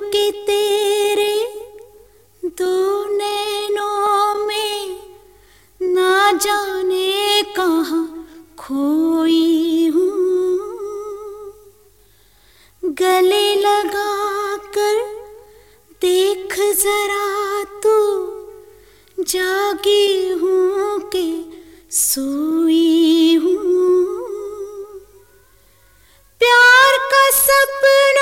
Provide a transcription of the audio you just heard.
कि तेरे दो नैनों में ना जाने कहाँ खोई हूँ। गले लगा कर देख जरा तू, जागी हूँ कि सोई हूँ। प्यार का सपना